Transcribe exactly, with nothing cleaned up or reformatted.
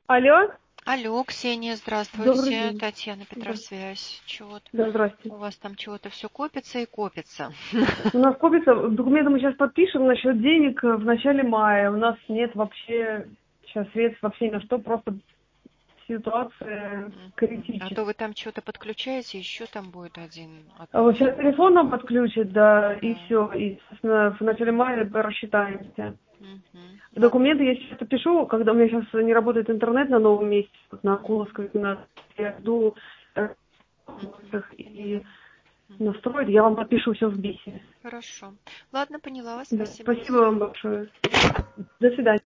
Алло, Алло, Ксения, добрый здравствуйте. день. Татьяна, Да, Петросвязь. Чего-то да, здрасте. у вас там чего-то все копится и копится. У нас копится, документы мы сейчас подпишем насчет денег э, в начале мая. У нас нет вообще сейчас средств вообще ни на что, просто ситуация Мгм. А то критическая. вы там что-то подключаете, еще там будет один А вот сейчас отмычка. телефон нам подключат, да, и Да. все. И, собственно, в начале мая рассчитаемся. Мгм. Ладно. Документы я сейчас подпишу, когда у меня сейчас не работает интернет на новом месте, вот на Мгм. Акуловской, на я жду э, Мгм. и Поняла. Мгм. настроить, я вам подпишу все в БИСе. Хорошо. Ладно, поняла вас. Да, Спасибо. До спасибо вам свидания. большое. До свидания.